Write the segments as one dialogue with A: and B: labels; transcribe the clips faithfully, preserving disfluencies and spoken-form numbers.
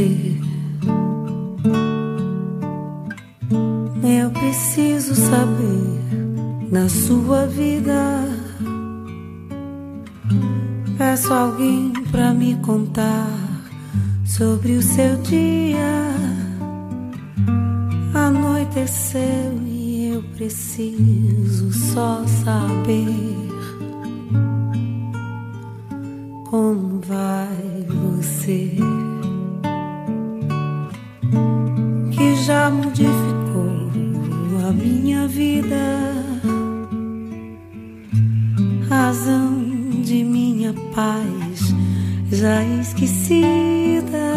A: você. Eu preciso saber da sua vida. Peço alguém pra me contar sobre o seu dia. Anoiteceu e eu preciso só saber como vai você, que já modificou a minha vida, razão de minha paz já esquecida.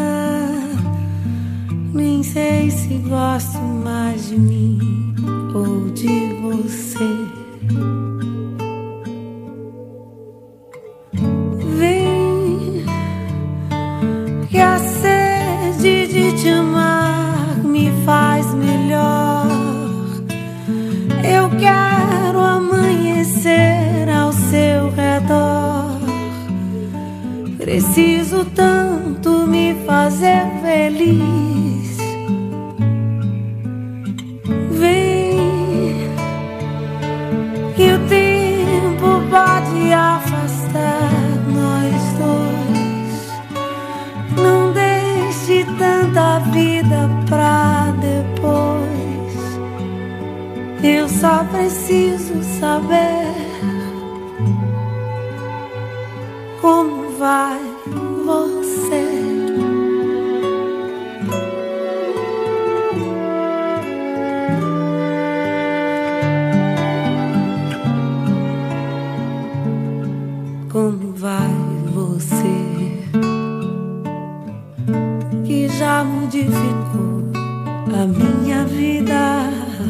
A: Nem sei se gosto mais de mim ou de você. Vem, que a sede de te amar me faz melhor. Eu quero amanhecer ao seu redor. Preciso tanto me fazer feliz. Que o tempo pode afastar nós dois. Não deixe tanta vida pra depois. Eu só preciso saber como vai você. Como vai você, que já modificou a minha vida,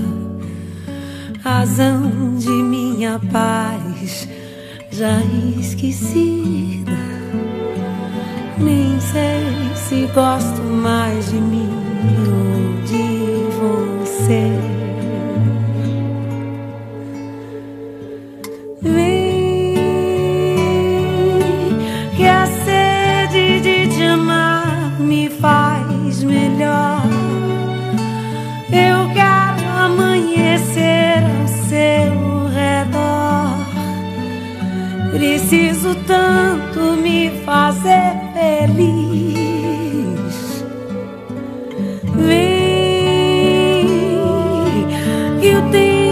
A: razão de minha paz já esquecida. Nem sei se gosto mais de mim ou de você. Vem, que a sede de te amar me faz melhor. Eu quero amanhecer ao seu redor. Preciso tanto me fazer feliz. Vem, que o tempo